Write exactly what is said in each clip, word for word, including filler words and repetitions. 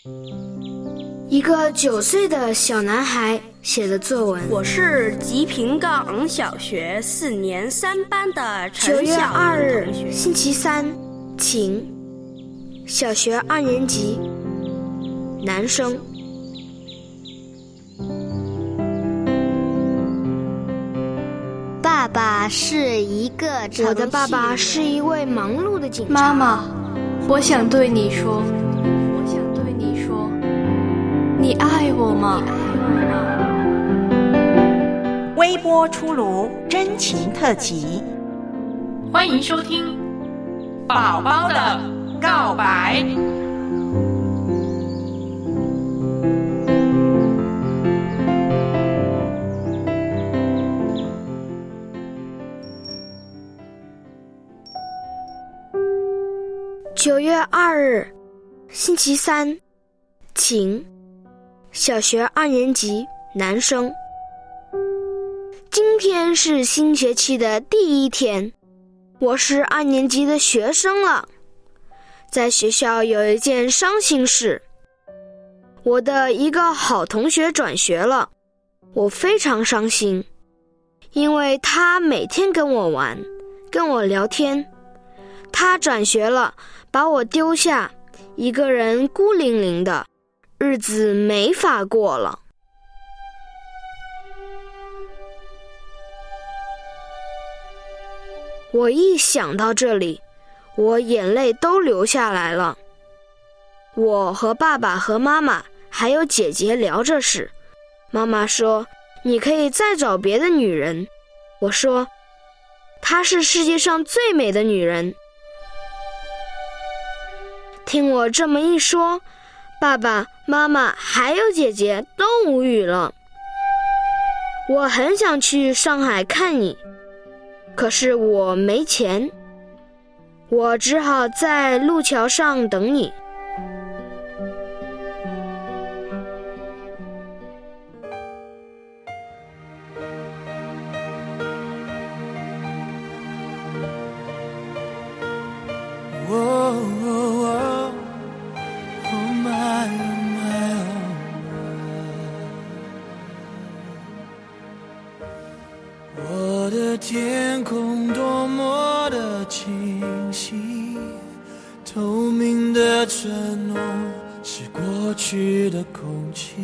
一个九岁的小男孩写的作文。 我是吉平岗小学四年三班的陈九月小二日同学， 星期三，晴，小学二年级，男生。 爸爸是一个程序员。 我的爸爸是一位忙碌的警察。 妈妈，我想对你说，我想对你说，你爱我吗？ 微波出炉真情特辑， 欢迎收听《宝宝的告白》。 九月二日，星期三，晴，小学二年级，男生。今天是新学期的第一天，我是二年级的学生了。在学校有一件伤心事，我的一个好同学转学了，我非常伤心，因为他每天跟我玩，跟我聊天。他转学了，把我丢下，一个人孤零零的，日子没法过了。我一想到这里，我眼泪都流下来了。我和爸爸和妈妈还有姐姐聊这事，妈妈说你可以再找别的女人，我说她是世界上最美的女人。听我这么一说，爸爸妈妈还有姐姐都无语了。我很想去上海看你，可是我没钱，我只好在路桥上等你。 我的天空多么的清晰，透明的承诺是过去的空气，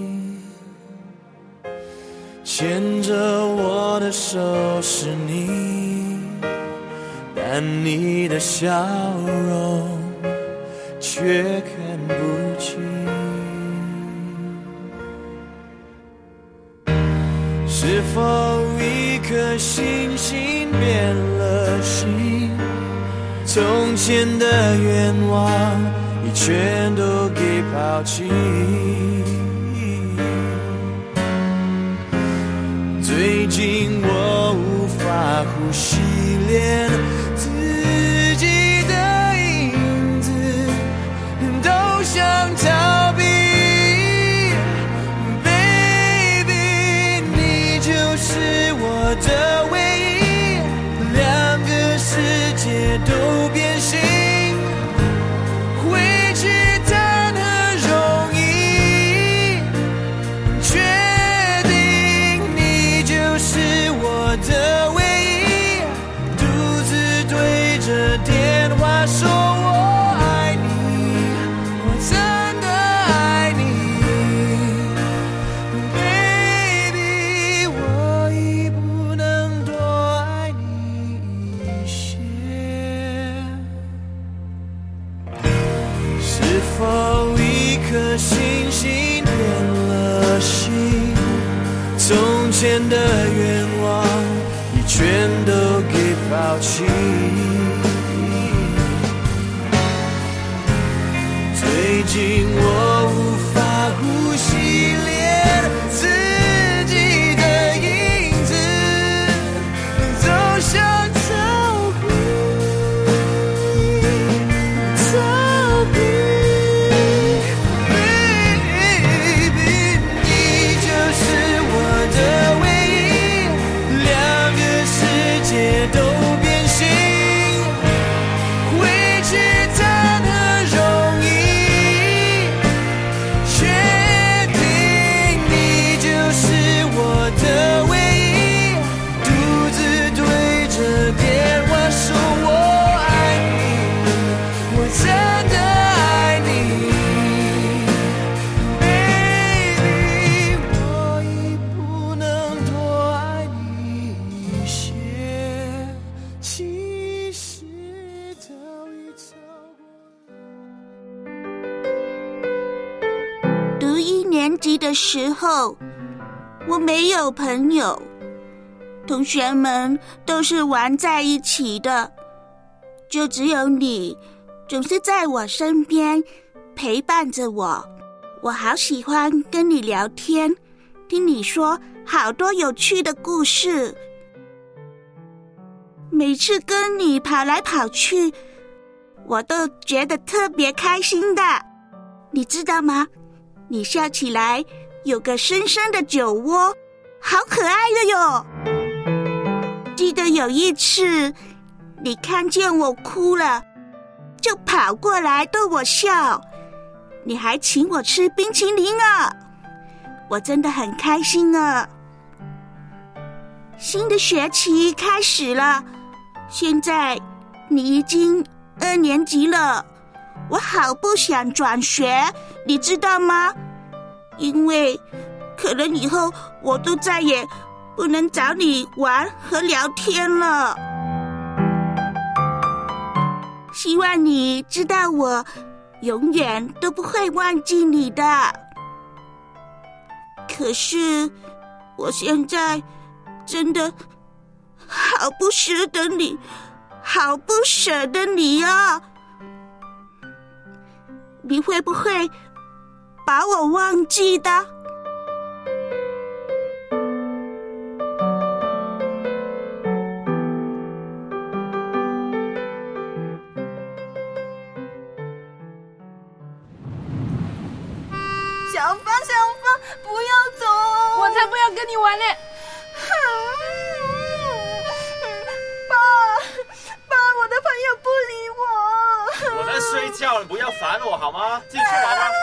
牵着我的手是你，但你的笑容却看不清。是否一颗星星变了心？从前的愿望已全都给抛弃。最近我无法呼吸，连自己的影子都想逃避。是我的唯一，两个世界都变形，回去谈何容易，确定你就是我的唯一，独自对着电话说我爱你，我真的爱你。是否一颗星星变了心？从前的愿望已全都给抛弃。最近我无法呼吸，连自己的影子都想逃避。逃避都变形，回去谈何容易， 一年级的时候，我没有朋友，同学们都是玩在一起的，就只有你总是在我身边陪伴着我。我好喜欢跟你聊天，听你说好多有趣的故事。每次跟你跑来跑去，我都觉得特别开心的。你知道吗？你笑起来有个深深的酒窝，好可爱的哟。记得有一次，你看见我哭了，就跑过来逗我笑，你还请我吃冰淇淋啊，我真的很开心啊。新的学期开始了，现在你已经二年级了，我好不想转学，你知道吗？因为可能以后我都再也不能找你玩和聊天了。希望你知道我永远都不会忘记你的。可是我现在真的好不舍得你，好不舍得你啊！你会不会把我忘记的？ 小芳，小芳，不要走！ 我才不要跟你玩嘞！ 爸，爸，我的朋友不理我。 我在睡觉，你不要烦我好吗？进去玩吧。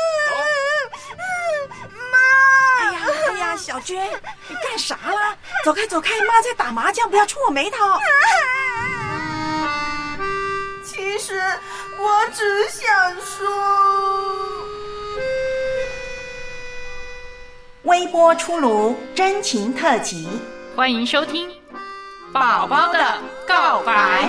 走。 妈！ 哎呀哎呀，小娟，你干啥啦？走开走开，妈在打麻将，不要触我眉头。 其实我只想说。 微波出炉真情特辑， 欢迎收听《宝宝的告白》。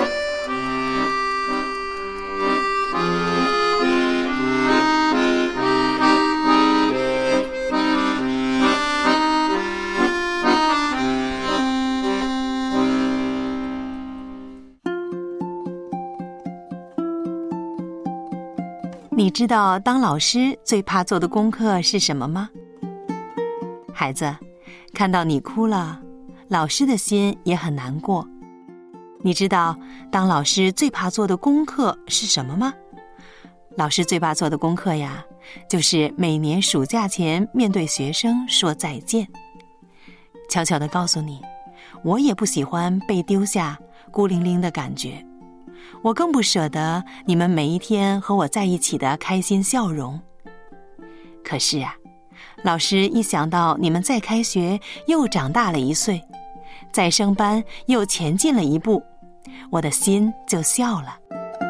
你知道当老师最怕做的功课是什么吗？孩子，看到你哭了，老师的心也很难过。你知道当老师最怕做的功课是什么吗？老师最怕做的功课呀，就是每年暑假前面对学生说再见。悄悄地告诉你，我也不喜欢被丢下孤零零的感觉，我更不舍得你们每一天和我在一起的开心笑容。可是啊，老师一想到你们再开学又长大了一岁，再升班又前进了一步，我的心就笑了。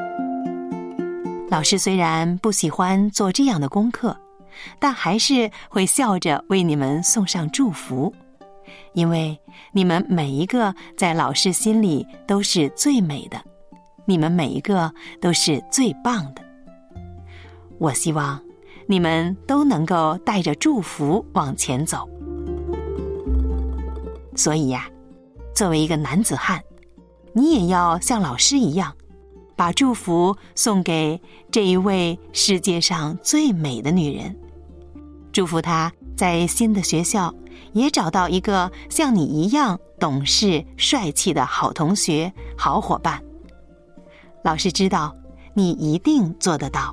老师虽然不喜欢做这样的功课，但还是会笑着为你们送上祝福，因为你们每一个在老师心里都是最美的，你们每一个都是最棒的。我希望你们都能够带着祝福往前走。所以呀，作为一个男子汉，你也要像老师一样，把祝福送给这一位世界上最美的女人，祝福她在新的学校也找到一个像你一样懂事帅气的好同学好伙伴。老师知道你一定做得到。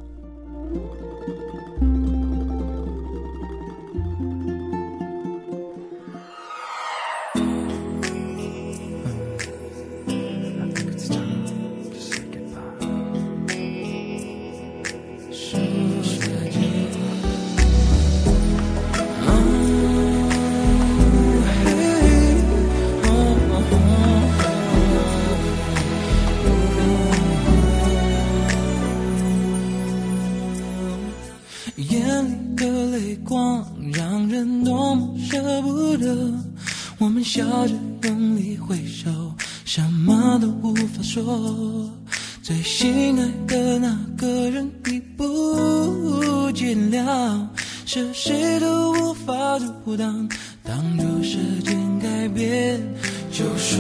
我们笑着用力挥手，什么都无法说。最心爱的那个人你不见了， 是谁都无法阻挡。当这时间改变，就说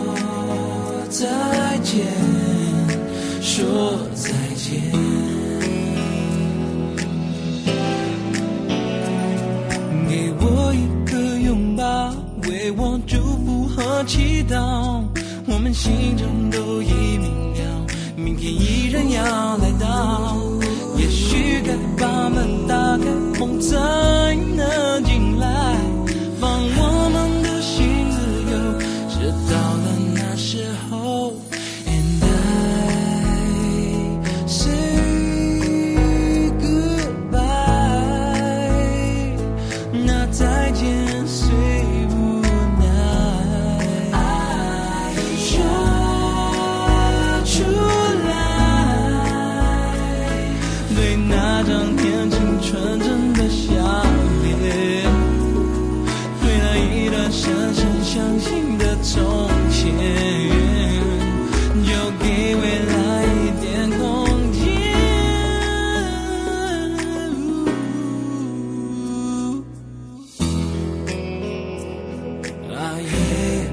再见，说再见。给我一个拥抱，为我祝福和祈祷，我们心中都已明了，明天依然要来到。也许该把门打开，风才能进来，放我们的心自由，直到了那时候。 And I say goodbye， 那再见虽无奈，说出来，对那张天青纯真的笑脸，对那一段深深相信的从前，就给未来一点空间。啊耶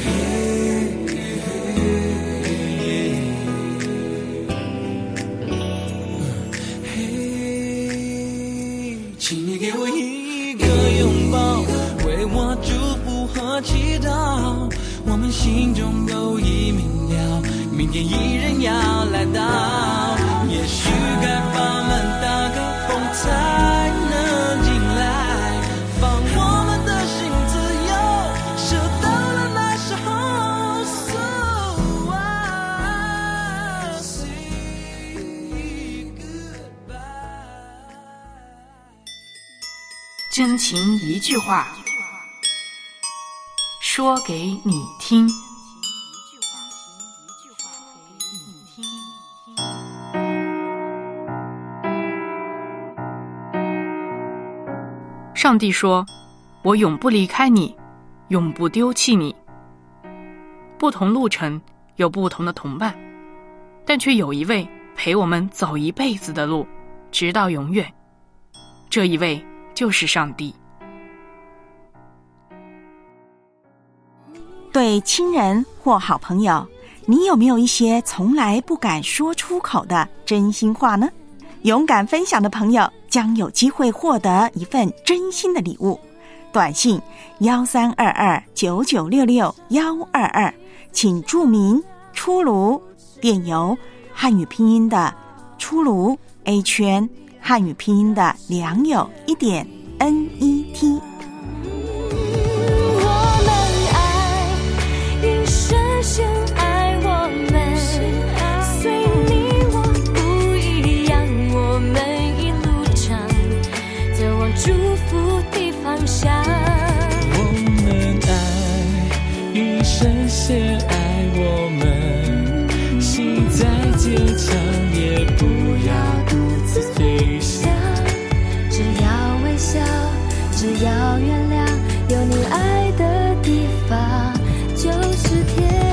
嘿，请你给我一个拥抱，为我祝福和祈祷，我们心中都已明了，明天依然要来到。也许该把门打开，风才能进来，放我们的心自由，是到了那时候。So I say goodbye。 真情一句话，说给你听。上帝说：“我永不离开你，永不丢弃你。”不同路程有不同的同伴，但却有一位陪我们走一辈子的路，直到永远。这一位就是上帝。 对亲人或好朋友，你有没有一些从来不敢说出口的真心话呢？勇敢分享的朋友将有机会获得一份真心的礼物。短信幺三二二九九六六幺二二，请注明出炉，电邮汉语拼音的出炉 A 圈，汉语拼音的良友一点 N E T。 深爱我们，随你我不一样，我们一路上走往祝福的方向。 我们爱，一生先爱我们，心再坚强也不要独自飞翔。 只要微笑，只要原谅，有你爱的地方就是天。